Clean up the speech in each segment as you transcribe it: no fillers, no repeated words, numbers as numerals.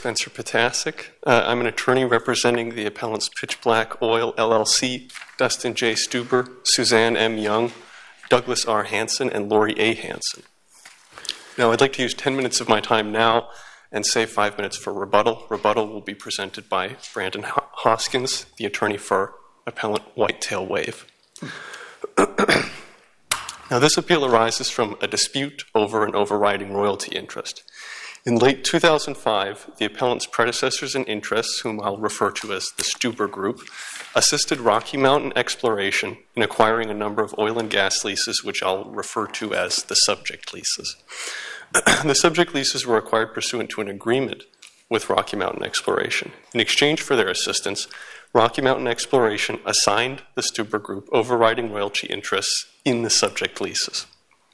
Spencer Potasic. I'm an attorney representing the appellants Pitch Black Oil, LLC, Dustin J. Stuber, Suzanne M. Young, Douglas R. Hansen, and Lori A. Hansen. Now, I'd like to use 10 minutes of my time now and save 5 minutes for rebuttal. Rebuttal will be presented by Brandon Hoskins, the attorney for appellant Whitetail Wave. Now, this appeal arises from a dispute over an overriding royalty interest. In late 2005, the appellant's predecessors in interests, whom I'll refer to as the Stuber Group, assisted Rocky Mountain Exploration in acquiring a number of oil and gas leases, which I'll refer to as the subject leases. The subject leases were acquired pursuant to an agreement with Rocky Mountain Exploration. In exchange for their assistance, Rocky Mountain Exploration assigned the Stuber Group overriding royalty interests in the subject leases.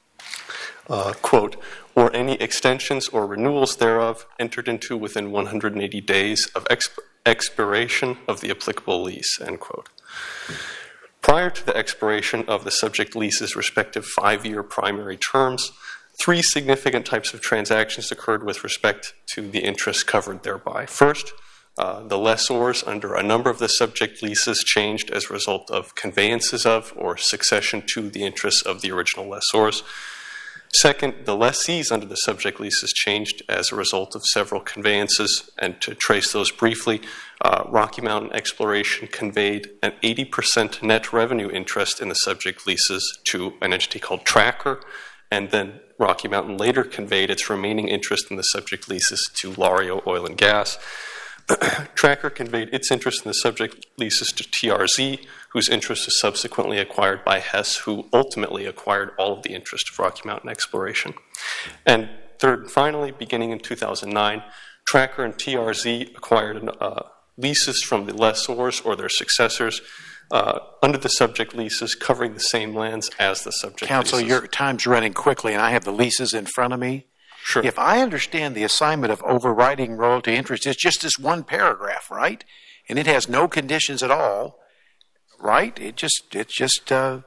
Quote, or any extensions or renewals thereof entered into within 180 days of expiration of the applicable lease, end quote. Prior to the expiration of the subject lease's respective 5-year primary terms, 3 significant types of transactions occurred with respect to the interests covered thereby. First, the lessors under a number of the subject leases changed as a result of conveyances of or succession to the interests of the original lessors. Second, the lessees under the subject leases changed as a result of several conveyances, and to trace those briefly, Rocky Mountain Exploration conveyed an 80% net revenue interest in the subject leases to an entity called Tracker, and then Rocky Mountain later conveyed its remaining interest in the subject leases to Lario Oil and Gas. Tracker conveyed its interest in the subject leases to TRZ, whose interest was subsequently acquired by Hess, who ultimately acquired all of the interest of Rocky Mountain Exploration. And third and finally, beginning in 2009, Tracker and TRZ acquired leases from the lessors or their successors under the subject leases covering the same lands as the subject Counsel, leases. your time's running quickly, and I have the leases in front of me. Sure. If I understand the assignment of overriding royalty interest, it's just this one paragraph, right? And it has no conditions at all, right? It's just the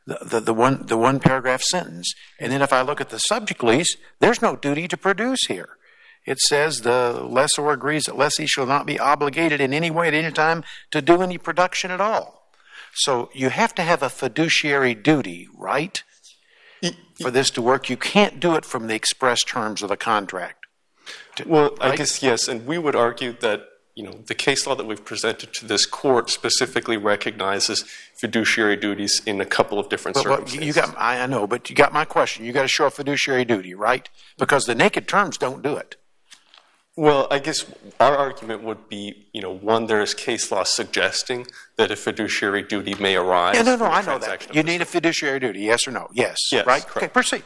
one paragraph sentence. And then if I look at the subject lease, there's no duty to produce here. It says the lessor agrees that lessee shall not be obligated in any way at any time to do any production at all. So you have to have a fiduciary duty, right? For this to work, you can't do it from the express terms of the contract. Well, right? I guess yes, and we would argue that the case law that we've presented to this court specifically recognizes fiduciary duties in a couple of different circumstances. I know, but you got my question. You got to show a fiduciary duty, right? Because the naked terms don't do it. Well, I guess our argument would be, one, there is case law suggesting that a fiduciary duty may arise. Yeah, no, I know that. You need a fiduciary duty, yes or no? Yes, right? Correct. Okay, proceed.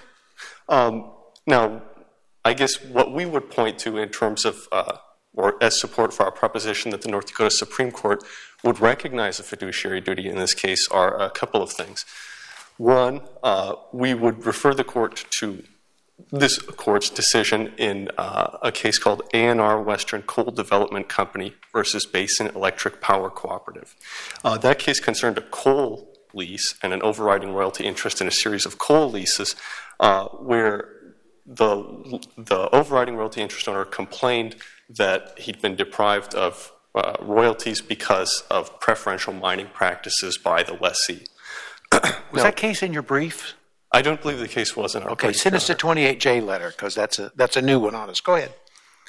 Now, I guess what we would point to in terms of, or as support for our proposition that the North Dakota Supreme Court would recognize a fiduciary duty in this case are a couple of things. One, we would refer the court to this court's decision in a case called A&R Western Coal Development Company versus Basin Electric Power Cooperative. That case concerned a coal lease and an overriding royalty interest in a series of coal leases where the overriding royalty interest owner complained that he'd been deprived of royalties because of preferential mining practices by the lessee. Was that case in your brief? I don't believe the case was in our brief. Okay, send us a 28J letter, because that's a new one on us. Go ahead.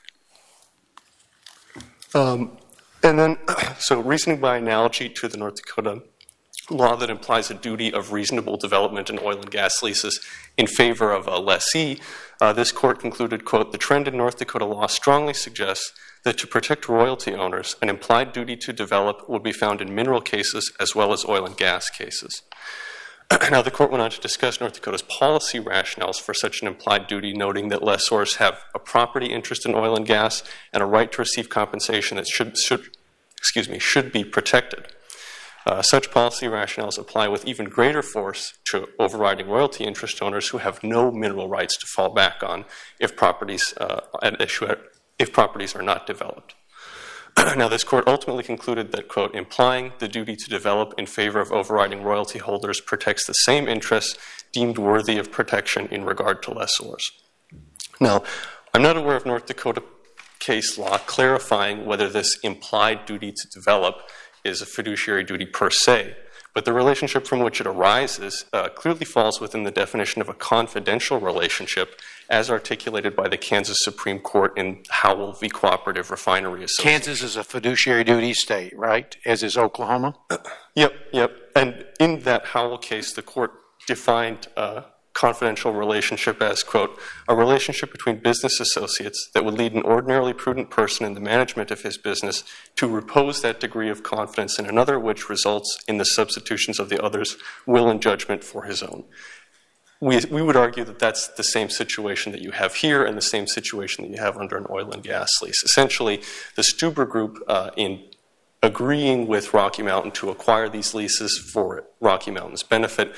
And then, so reasoning by analogy to the North Dakota law that implies a duty of reasonable development in oil and gas leases in favor of a lessee, this court concluded, quote, the trend in North Dakota law strongly suggests that to protect royalty owners, an implied duty to develop would be found in mineral cases as well as oil and gas cases. Now, the court went on to discuss North Dakota's policy rationales for such an implied duty, noting that lessors have a property interest in oil and gas and a right to receive compensation that should be protected. Such policy rationales apply with even greater force to overriding royalty interest owners who have no mineral rights to fall back on if properties are not developed. Now, this court ultimately concluded that, quote, implying the duty to develop in favor of overriding royalty holders protects the same interests deemed worthy of protection in regard to lessors. Now, I'm not aware of North Dakota case law clarifying whether this implied duty to develop is a fiduciary duty per se, but the relationship from which it arises clearly falls within the definition of a confidential relationship as articulated by the Kansas Supreme Court in Howell v. Cooperative Refinery Association. Kansas is a fiduciary duty state, right? As is Oklahoma? Yep. And in that Howell case, the court defined a confidential relationship as, quote, a relationship between business associates that would lead an ordinarily prudent person in the management of his business to repose that degree of confidence in another, which results in the substitutions of the other's will and judgment for his own. We would argue that that's the same situation that you have here and the same situation that you have under an oil and gas lease. Essentially, the Stuber Group, in agreeing with Rocky Mountain to acquire these leases for Rocky Mountain's benefit,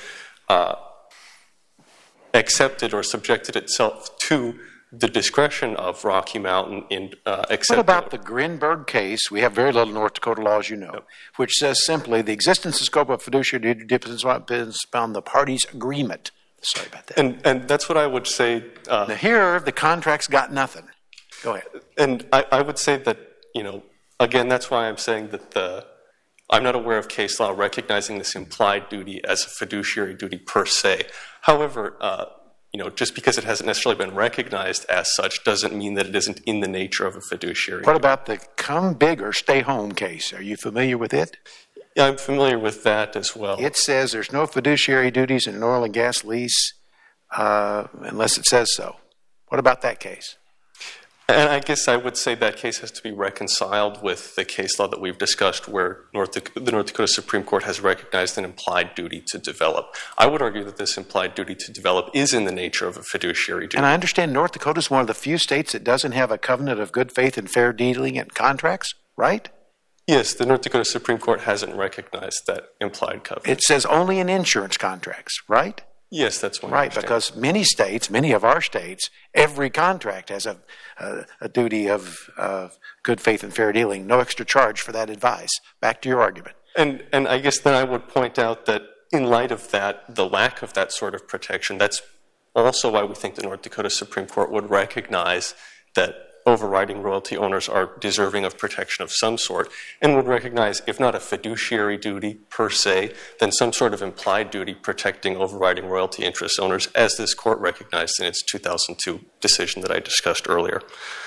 accepted or subjected itself to the discretion of Rocky Mountain in accepting. What about the Grinberg case? We have very little North Dakota law, as you know, which says simply the existence and scope of fiduciary duty depends upon the parties' agreement. Sorry about that. And that's what I would say. Now here, the contract's got nothing. Go ahead. And I would say that, again, that's why I'm saying that I'm not aware of case law recognizing this implied duty as a fiduciary duty per se. However, just because it hasn't necessarily been recognized as such doesn't mean that it isn't in the nature of a fiduciary duty. What about the come big or stay home case? Are you familiar with it? Yeah, I'm familiar with that as well. It says there's no fiduciary duties in an oil and gas lease unless it says so. What about that case? And I guess I would say that case has to be reconciled with the case law that we've discussed where the North Dakota Supreme Court has recognized an implied duty to develop. I would argue that this implied duty to develop is in the nature of a fiduciary duty. And I understand North Dakota is one of the few states that doesn't have a covenant of good faith and fair dealing in contracts, right? Yes, the North Dakota Supreme Court hasn't recognized that implied covenant. It says only in insurance contracts, right? Yes, that's one. Right, because many of our states, every contract has a duty of good faith and fair dealing, no extra charge for that advice. Back to your argument. And I guess then I would point out that in light of that, the lack of that sort of protection, that's also why we think the North Dakota Supreme Court would recognize that overriding royalty owners are deserving of protection of some sort and would recognize, if not a fiduciary duty per se, then some sort of implied duty protecting overriding royalty interest owners, as this court recognized in its 2002 decision that I discussed earlier.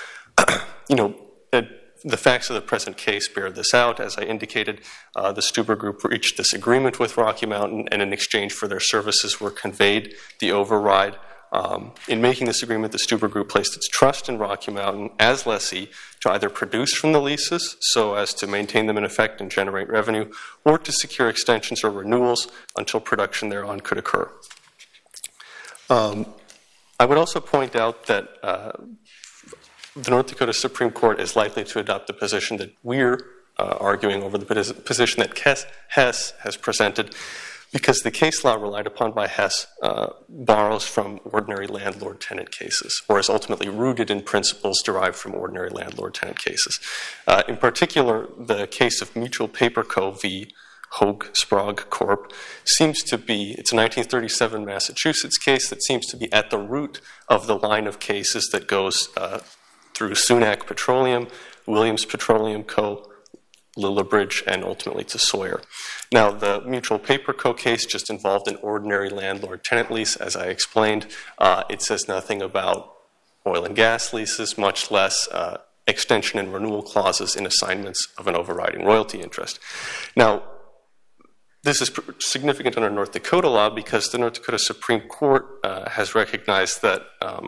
The facts of the present case bear this out. As I indicated, the Stuber Group reached this agreement with Rocky Mountain, and in exchange for their services were conveyed the override. In making this agreement, the Stuber Group placed its trust in Rocky Mountain as lessee to either produce from the leases so as to maintain them in effect and generate revenue, or to secure extensions or renewals until production thereon could occur. I would also point out that the North Dakota Supreme Court is likely to adopt the position that we're arguing over, the position that Hess has presented, because the case law relied upon by Hess borrows from ordinary landlord-tenant cases, or is ultimately rooted in principles derived from ordinary landlord-tenant cases. In particular, the case of Mutual Paper Co. v. Hoag Sprague Corp. seems to be, it's a 1937 Massachusetts case that seems to be at the root of the line of cases that goes through Sunac Petroleum, Williams Petroleum Co., Lillibridge, and ultimately to Sawyer. Now, the Mutual Paper Co. case just involved an ordinary landlord-tenant lease, as I explained. It says nothing about oil and gas leases, much less extension and renewal clauses in assignments of an overriding royalty interest. Now, this is significant under North Dakota law because the North Dakota Supreme Court has recognized that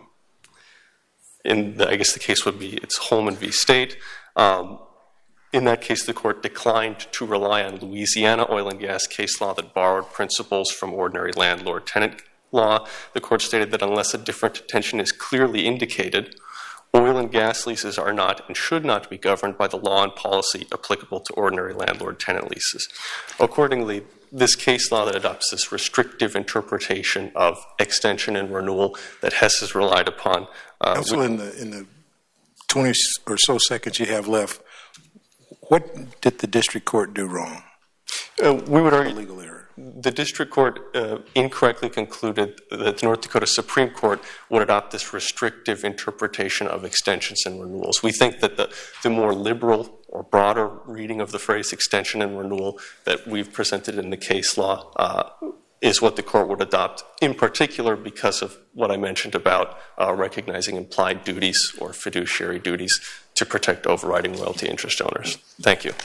I guess the case would be, it's Holman v. State. In that case, the court declined to rely on Louisiana oil and gas case law that borrowed principles from ordinary landlord-tenant law. The court stated that unless a different intention is clearly indicated, oil and gas leases are not and should not be governed by the law and policy applicable to ordinary landlord-tenant leases. Accordingly, this case law that adopts this restrictive interpretation of extension and renewal that Hess has relied upon. Also, in the 20 or so seconds you have left, what did the district court do wrong? We would argue, legal error. the district court incorrectly concluded that the North Dakota Supreme Court would adopt this restrictive interpretation of extensions and renewals. We think that the more liberal or broader reading of the phrase extension and renewal that we've presented in the case law is what the court would adopt, in particular because of what I mentioned about recognizing implied duties or fiduciary duties to protect overriding royalty interest owners. Thank you.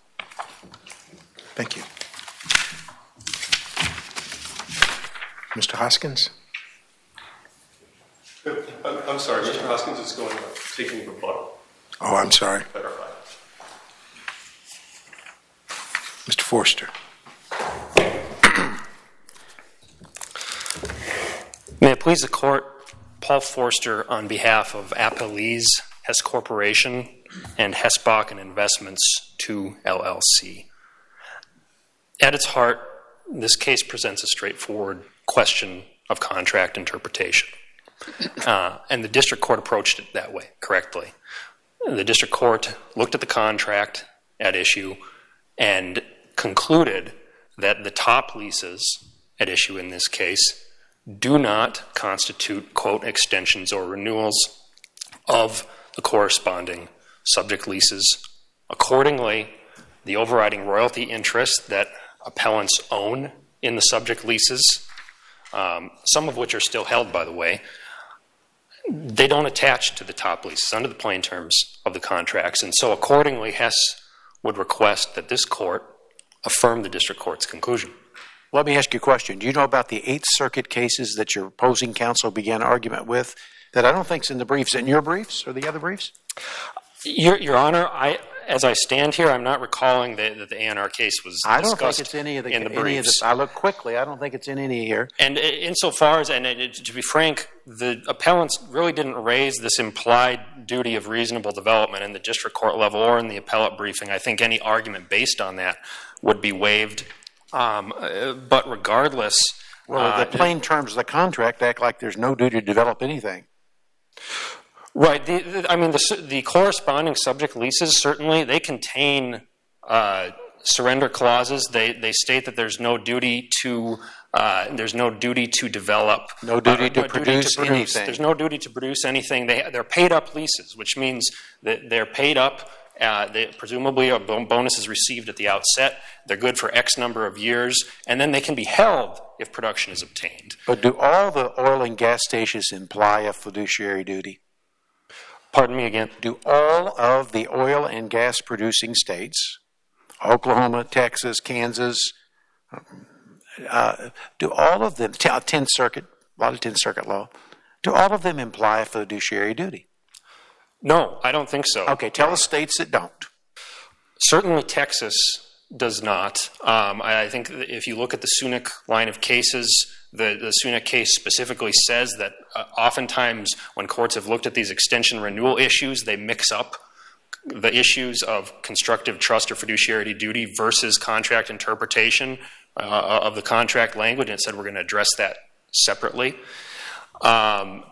Thank you. Mr. Hoskins? I'm sorry, Mr. Hoskins is going to taking the rebuttal. Oh, I'm sorry. Verify. Mr. Forster? May it please the Court, Paul Forster on behalf of Appalese, Hess Corporation, and Hessbach and Investments 2 LLC. At its heart, this case presents a straightforward question of contract interpretation. And the district court approached it that way, correctly. The district court looked at the contract at issue and concluded that the top leases at issue in this case do not constitute, quote, extensions or renewals of the corresponding subject leases. Accordingly, the overriding royalty interest that appellants own in the subject leases, some of which are still held, by the way, they don't attach to the top leases under the plain terms of the contracts. And so accordingly, Hess would request that this court affirm the district court's conclusion. Let me ask you a question. Do you know about the Eighth Circuit cases that your opposing counsel began argument with that I don't think is in the briefs? In your briefs or the other briefs? Your Honor, as I stand here, I'm not recalling that the ANR case was discussed. I don't think it's any of the briefs. I look quickly. I don't think it's in any here. And insofar as, to be frank, the appellants really didn't raise this implied duty of reasonable development in the district court level or in the appellate briefing. I think any argument based on that would be waived. But regardless... Well, the plain terms of the contract act like there's no duty to develop anything. Right. The corresponding subject leases, certainly, they contain surrender clauses. They state that there's no duty to develop. No duty to produce anything. There's no duty to produce anything. They're paid up leases, which means that they're paid up. Presumably a bonus is received at the outset. They're good for X number of years, and then they can be held if production is obtained. But do all the oil and gas stations imply a fiduciary duty? Pardon me again? Do all of the oil and gas producing states, Oklahoma, Texas, Kansas, do all of them, 10th Circuit, a lot of 10th Circuit law, do all of them imply a fiduciary duty? No, I don't think so. Okay, tell the states that don't. Certainly Texas does not. I think if you look at the Sunak line of cases, the Sunak case specifically says that oftentimes when courts have looked at these extension renewal issues, they mix up the issues of constructive trust or fiduciary duty versus contract interpretation of the contract language, and it said we're going to address that separately. What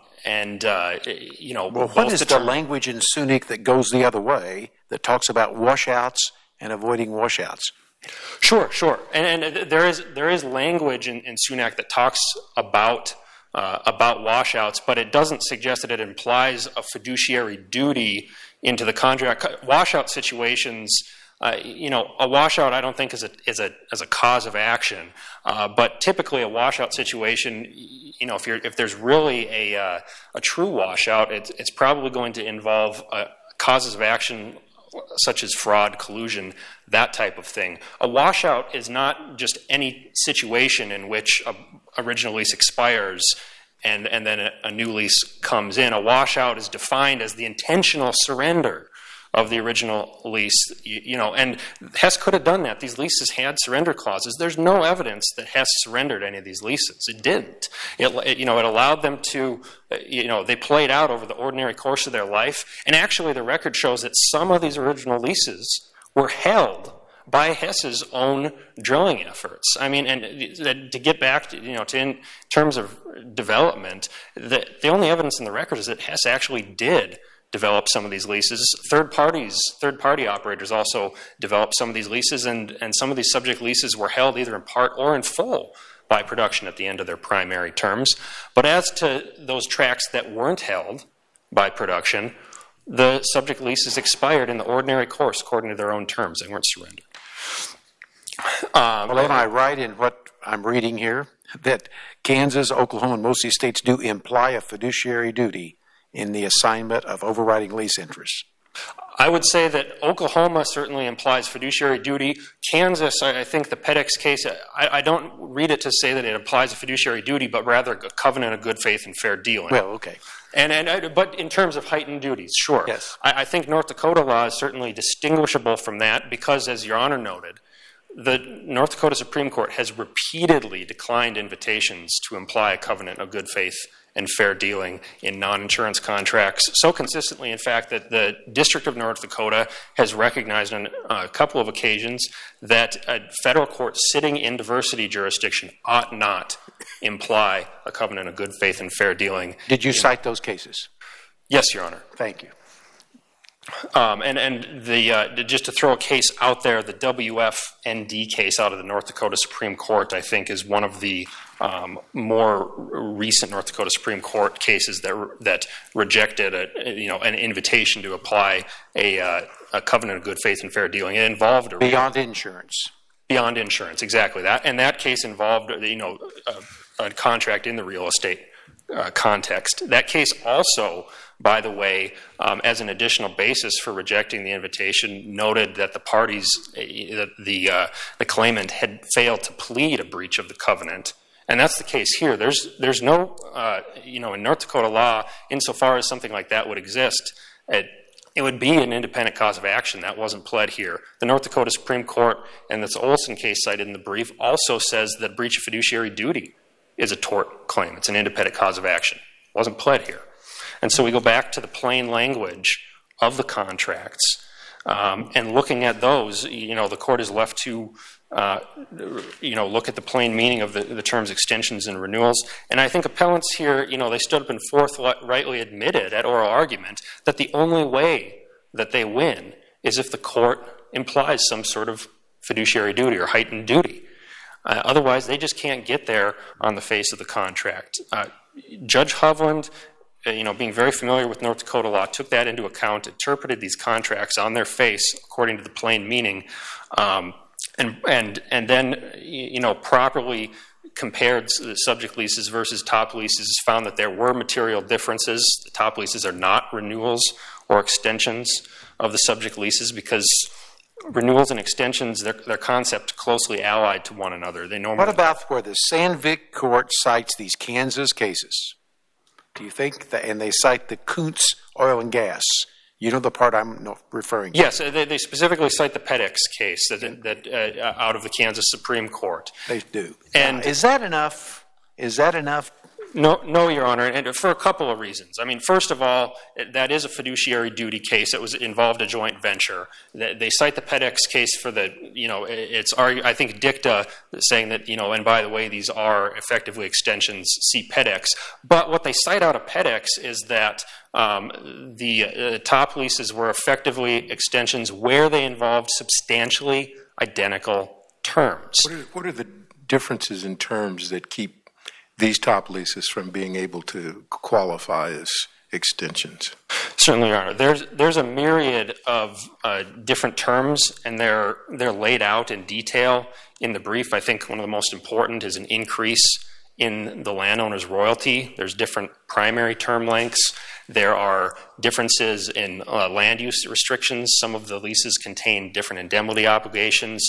is the language in Sunak that goes the other way that talks about washouts and avoiding washouts? Sure. And there is language in Sunak that talks about washouts, but it doesn't suggest that it implies a fiduciary duty into the contract. Washout situations, a washout I don't think is a cause of action, but typically a washout situation, if there's really a true washout, it's probably going to involve causes of action such as fraud, collusion, that type of thing. A washout is not just any situation in which an original lease expires and then a new lease comes in. A washout is defined as the intentional surrender of the original lease, and Hess could have done that. These leases had surrender clauses. There's no evidence that Hess surrendered any of these leases. It didn't. It allowed them to, they played out over the ordinary course of their life, and actually the record shows that some of these original leases were held by Hess's own drilling efforts. And to get back to, in terms of development, the only evidence in the record is that Hess actually did develop some of these leases. Third-party operators also develop some of these leases, and some of these subject leases were held either in part or in full by production at the end of their primary terms. But as to those tracts that weren't held by production, the subject leases expired in the ordinary course according to their own terms. They weren't surrendered. Well, am I right in what I'm reading here? That Kansas, Oklahoma, and most of these states do imply a fiduciary duty in the assignment of overriding lease interests? I would say that Oklahoma certainly implies fiduciary duty. Kansas, I think the PEDEX case, I don't read it to say that it implies a fiduciary duty, but rather a covenant of good faith and fair dealing. Well, okay. But in terms of heightened duties, sure. Yes. I think North Dakota law is certainly distinguishable from that because, as Your Honor noted, the North Dakota Supreme Court has repeatedly declined invitations to imply a covenant of good faith and fair dealing in non-insurance contracts, so consistently, in fact, that the District of North Dakota has recognized on a couple of occasions that a federal court sitting in diversity jurisdiction ought not imply a covenant of good faith and fair dealing. Did you cite those cases? Yes, Your Honor. Thank you. Just to throw a case out there, the WFND case out of the North Dakota Supreme Court, I think, is one of the more recent North Dakota Supreme Court cases that rejected an invitation to apply a covenant of good faith and fair dealing. It involved beyond insurance. Beyond insurance, exactly that. And that case involved a contract in the real estate context. That case also, by the way, as an additional basis for rejecting the invitation, noted that the parties, the claimant, had failed to plead a breach of the covenant. And that's the case here. There's no, in North Dakota law, insofar as something like that would exist, it would be an independent cause of action. That wasn't pled here. The North Dakota Supreme Court, and this Olson case cited in the brief, also says that breach of fiduciary duty is a tort claim. It's an independent cause of action. It wasn't pled here. And so we go back to the plain language of the contracts, and looking at those, the court is left to, look at the plain meaning of the terms extensions and renewals. And I think appellants here, they stood up and forthrightly admitted at oral argument that the only way that they win is if the court implies some sort of fiduciary duty or heightened duty. Otherwise, they just can't get there on the face of the contract. Judge Hovland, being very familiar with North Dakota law, took that into account, interpreted these contracts on their face according to the plain meaning, and then properly compared the subject leases versus top leases, found that there were material differences. The top leases are not renewals or extensions of the subject leases because renewals and extensions, their concept closely allied to one another. What about where the Sandvik court cites these Kansas cases? Do you think that, and they cite the Kuntz oil and gas? You know the part I'm referring to? Yes, they specifically cite the PEDEX case that out of the Kansas Supreme Court. They do. And is that enough? Is that enough? No, Your Honor, and for a couple of reasons. I mean, first of all, that is a fiduciary duty case. It involved a joint venture. They cite the PEDEX case for it's I think dicta saying that, and by the way, these are effectively extensions, see PEDEX. But what they cite out of PEDEX is that the top leases were effectively extensions where they involved substantially identical terms. What are the differences in terms that keep these top leases from being able to qualify as extensions? Certainly, Your Honor. There's a myriad of different terms, and they're laid out in detail in the brief. I think one of the most important is an increase in the landowner's royalty. There's different primary term lengths. There are differences in land use restrictions. Some of the leases contain different indemnity obligations.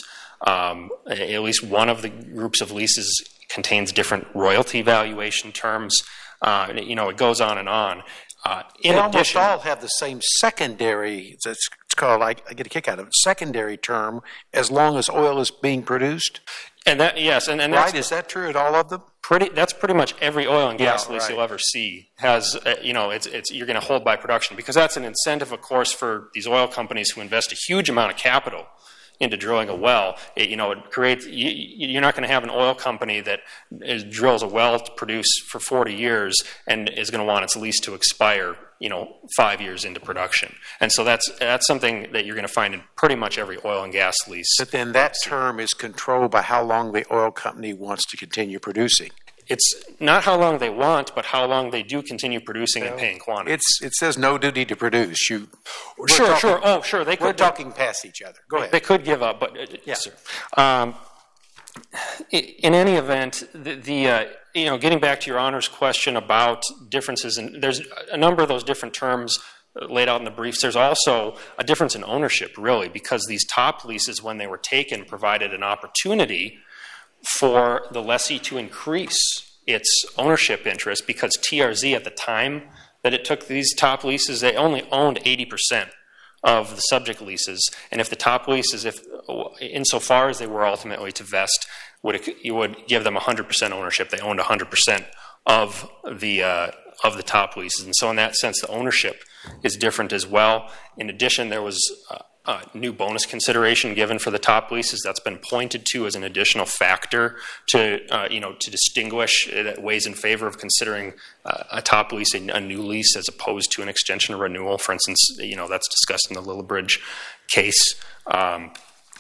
At least one of the groups of leases contains different royalty valuation terms. It goes on and on. They almost all have the same secondary, it's called, I get a kick out of it, secondary term, as long as oil is being produced. And that, yes, and right, is that true at all of them? That's pretty much every oil and gas lease right. You'll ever see has, you're going to hold by production, because that's an incentive, of course, for these oil companies who invest a huge amount of capital into drilling a well, it creates. You're not going to have an oil company that drills a well to produce for 40 years and is going to want its lease to expire 5 years into production. And so that's something that you're going to find in pretty much every oil and gas lease. But then that term is controlled by how long the oil company wants to continue producing. It's not how long they want, but how long they do continue producing and paying quantities. It says no duty to produce. Sure. Oh, sure. We're talking past each other. Go ahead. They could give up, but yes, sir. In any event, getting back to your Honor's question about differences, and there's a number of those different terms laid out in the briefs. There's also a difference in ownership, really, because these top leases, when they were taken, provided an opportunity for the lessee to increase its ownership interest, because TRZ at the time that it took these top leases, they only owned 80% of the subject leases. And if the top leases, insofar as they were ultimately to vest, you would give them 100% ownership. They owned 100% of the top leases. And so in that sense, the ownership is different as well. In addition, there was a new bonus consideration given for the top leases that's been pointed to as an additional factor to distinguish, that weighs in favor of considering a top lease a new lease as opposed to an extension or renewal. For instance, that's discussed in the Lillibridge case. And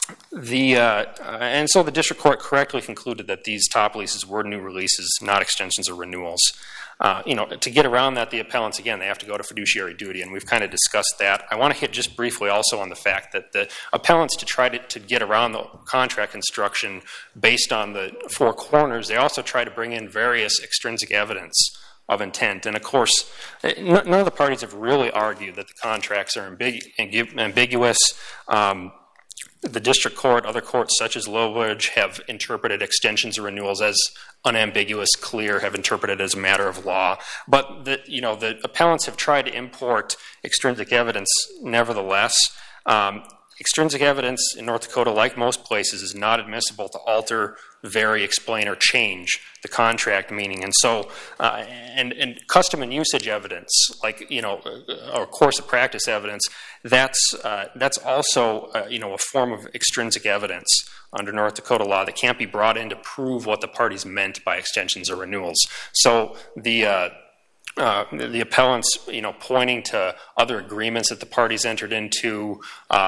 so the district court correctly concluded that these top leases were new releases, not extensions or renewals. To get around that, the appellants, again, they have to go to fiduciary duty, and we've kind of discussed that. I want to hit just briefly also on the fact that the appellants, to try to get around the contract construction based on the four corners, they also try to bring in various extrinsic evidence of intent. And of course, none of the parties have really argued that the contracts are ambiguous. The district court, other courts such as Lillibridge, have interpreted extensions or renewals as unambiguous, clear, have interpreted as a matter of law. But the appellants have tried to import extrinsic evidence nevertheless. Extrinsic evidence in North Dakota, like most places, is not admissible to alter, vary, explain, or change the contract meaning. And so, and custom and usage evidence, like, or course of practice evidence, that's also, a form of extrinsic evidence under North Dakota law that can't be brought in to prove what the parties meant by extensions or renewals. So the appellants, pointing to other agreements that the parties entered into,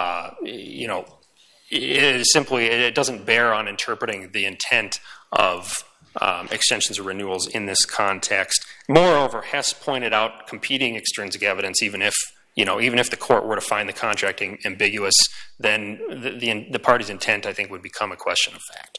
it doesn't bear on interpreting the intent of extensions or renewals in this context. Moreover, Hess pointed out competing extrinsic evidence, even if the court were to find the contract ambiguous, then the party's intent, I think, would become a question of fact.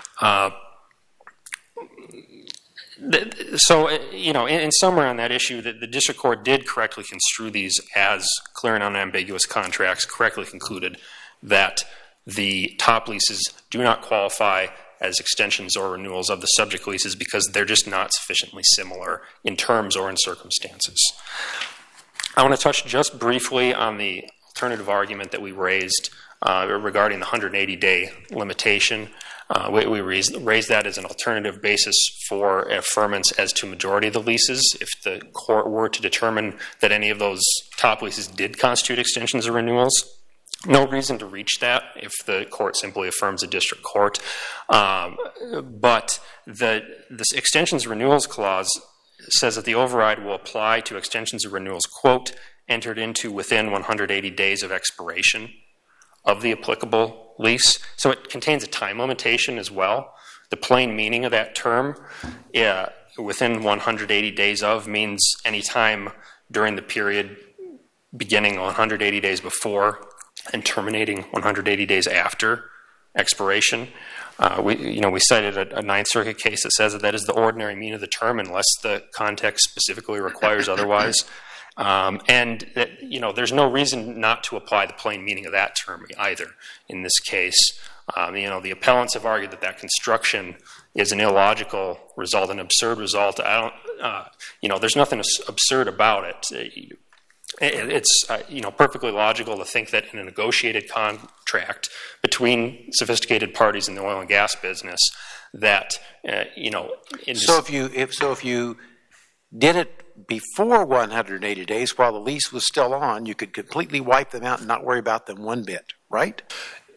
So, in summary on that issue, the district court did correctly construe these as clear and unambiguous contracts, correctly concluded that the top leases do not qualify as extensions or renewals of the subject leases because they're just not sufficiently similar in terms or in circumstances. I want to touch just briefly on the alternative argument that we raised regarding the 180-day limitation. We raised that as an alternative basis for affirmance as to majority of the leases. If the court were to determine that any of those top leases did constitute extensions or renewals, no reason to reach that if the court simply affirms a district court. But this extensions and renewals clause says that the override will apply to extensions or renewals, quote, entered into within 180 days of expiration of the applicable lease. So it contains a time limitation as well. The plain meaning of that term, within 180 days of, means any time during the period beginning 180 days before and terminating 180 days after expiration. We cited a Ninth Circuit case that says that is the ordinary meaning of the term unless the context specifically requires otherwise. And that, there's no reason not to apply the plain meaning of that term either in this case. The appellants have argued that construction is an illogical result, an absurd result. There's nothing absurd about it. It's perfectly logical to think that in a negotiated contract between sophisticated parties in the oil and gas business, that So if you did it before 180 days while the lease was still on, you could completely wipe them out and not worry about them one bit, right?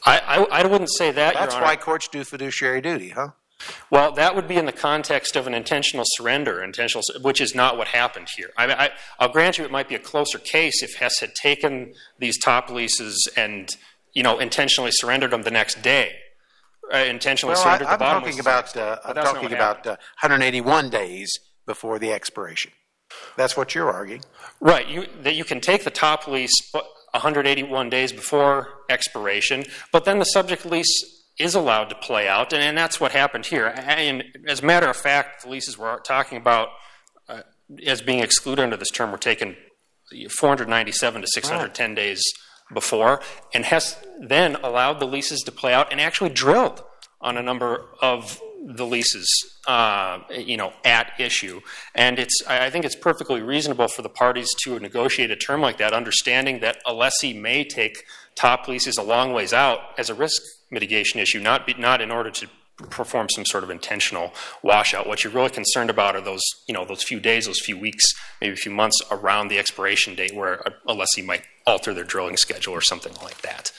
I wouldn't say that, That's Your Honor. why courts do fiduciary duty, huh? Well, that would be in the context of an intentional surrender, which is not what happened here. I'll grant you it might be a closer case if Hess had taken these top leases and intentionally surrendered them the next day. Intentionally surrendered the bottom leases. I'm talking about 181 days before the expiration. That's what you're arguing. Right. That you can take the top lease 181 days before expiration, but then the subject lease is allowed to play out, and that's what happened here. And as a matter of fact, the leases we're talking about as being excluded under this term were taken 497 to 610 days before, and Hess then allowed the leases to play out and actually drilled on a number of the leases, at issue. And I think it's perfectly reasonable for the parties to negotiate a term like that, understanding that a lessee may take top leases a long ways out as a risk mitigation issue, not in order to perform some sort of intentional washout. What you're really concerned about are those few days, those few weeks, maybe a few months around the expiration date where a lessee might alter their drilling schedule or something like that.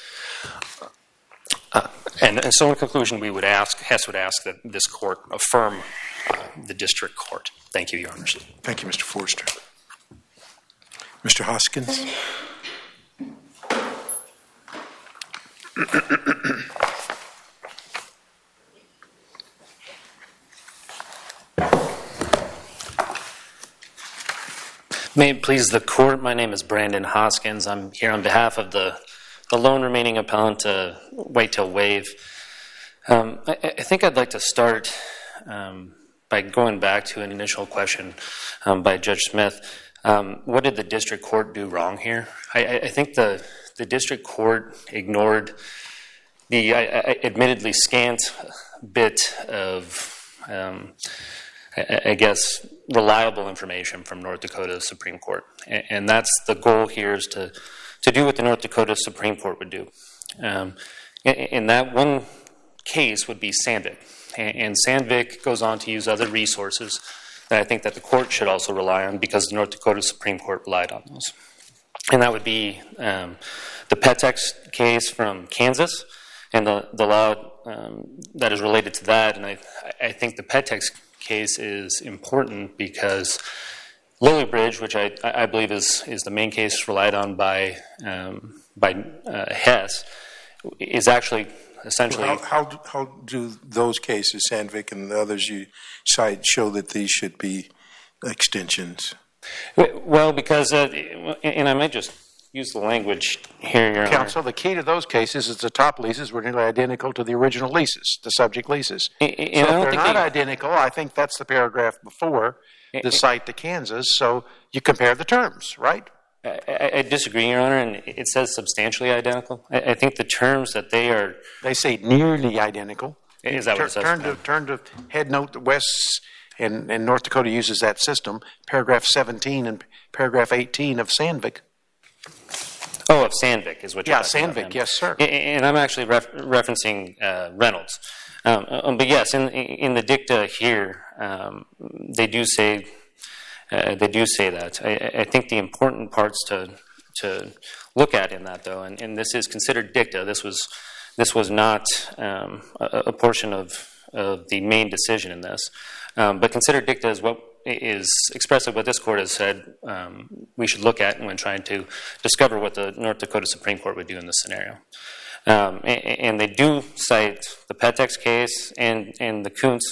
And so in conclusion, Hess would ask that this court affirm the district court. Thank you, Your Honors. Thank you, Mr. Forster. Mr. Hoskins? May it please the court, my name is Brandon Hoskins. I'm here on behalf of the lone remaining appellant, Whitetail Wave. I think I'd like to start by going back to an initial question by Judge Smith. What did the district court do wrong here? I think the district court ignored the admittedly scant bit of, reliable information from North Dakota Supreme Court. And that's the goal here, is to do what the North Dakota Supreme Court would do. In that one case would be Sandvik. And Sandvik goes on to use other resources that I think that the court should also rely on, because the North Dakota Supreme Court relied on those. And that would be the Petex case from Kansas and the law that is related to that. And I think the Petex case is important because Lilliebridge, which I believe is the main case relied on by Hess, is actually essentially... How do those cases, Sandvik and the others you cite, show that these should be extensions? Well, because, and I might just use the language here, Your Honor. Counsel, the key to those cases is the top leases were nearly identical to the original leases, the subject leases. So if they're not identical, I think that's the paragraph before the cite to Kansas, so you compare the terms, right? I disagree, Your Honor, and it says substantially identical. I think the terms that they are... They say nearly identical. Is that what it says? Turn to head note that West and North Dakota uses that system, paragraph 17 and paragraph 18 of Sandvik. Oh, of Sandvik is what you're talking about. Yeah, Sandvik, yes, sir. And I'm actually referencing Reynolds. But yes, in the dicta here, they do say that. I think the important parts to look at in that, though, and this is considered dicta. This was not a portion of the main decision in this, but considered dicta is what is expressive what this court has said we should look at when trying to discover what the North Dakota Supreme Court would do in this scenario. And they do cite the Petex case and the Kuntz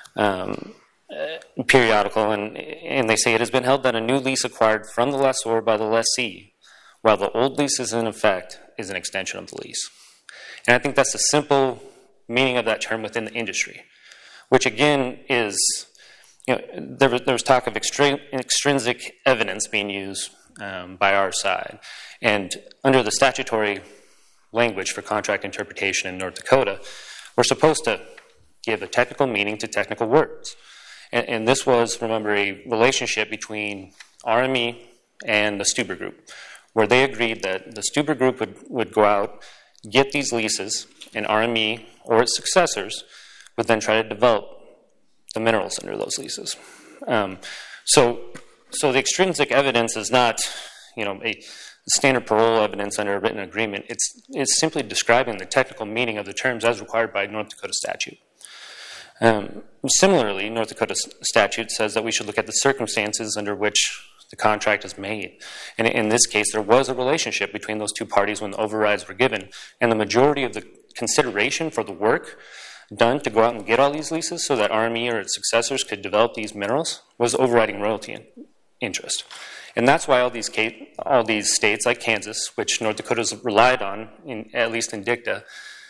periodical, and they say it has been held that a new lease acquired from the lessor by the lessee, while the old lease is in effect, is an extension of the lease. And I think that's the simple meaning of that term within the industry, which again is, there was talk of extrinsic evidence being used by our side. And under the statutory language for contract interpretation in North Dakota, we're supposed to give a technical meaning to technical words. And this was, remember, a relationship between RME and the Stuber Group, where they agreed that the Stuber Group would go out, get these leases, and RME or its successors would then try to develop the minerals under those leases. So the extrinsic evidence is not, standard parole evidence under a written agreement. It's simply describing the technical meaning of the terms as required by North Dakota statute. Similarly, North Dakota statute says that we should look at the circumstances under which the contract is made. And in this case, there was a relationship between those two parties when the overrides were given, and the majority of the consideration for the work done to go out and get all these leases so that RME or its successors could develop these minerals was overriding royalty interest. And that's why all these states like Kansas, which North Dakota's relied on, at least in dicta,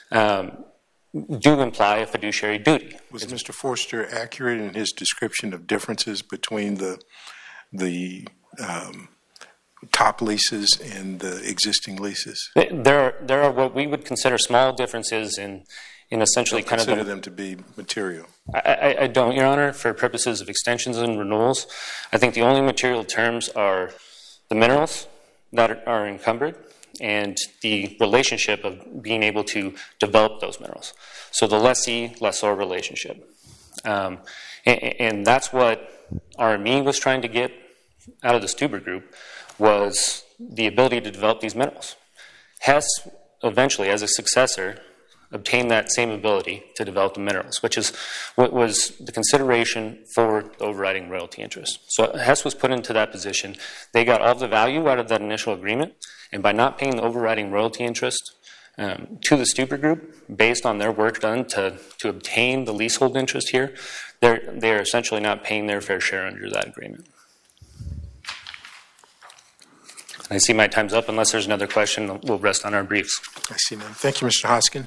do imply a fiduciary duty. Was Mr. Forster accurate in his description of differences between the top leases and the existing leases? There are what we would consider small differences in essentially kind of... Consider them to be material. I don't, Your Honor, for purposes of extensions and renewals. I think the only material terms are the minerals that are encumbered and the relationship of being able to develop those minerals. So the lessee-lessor relationship. And that's what RME was trying to get out of the Stuber Group, was the ability to develop these minerals. Hess eventually, as a successor, obtained that same ability to develop the minerals, which is what was the consideration for the overriding royalty interest. So Hess was put into that position. They got all the value out of that initial agreement, and by not paying the overriding royalty interest to the Stuber Group, based on their work done to obtain the leasehold interest here, they're essentially not paying their fair share under that agreement. I see my time's up. Unless there's another question, we'll rest on our briefs. I see none. Thank you, Mr. Hoskin.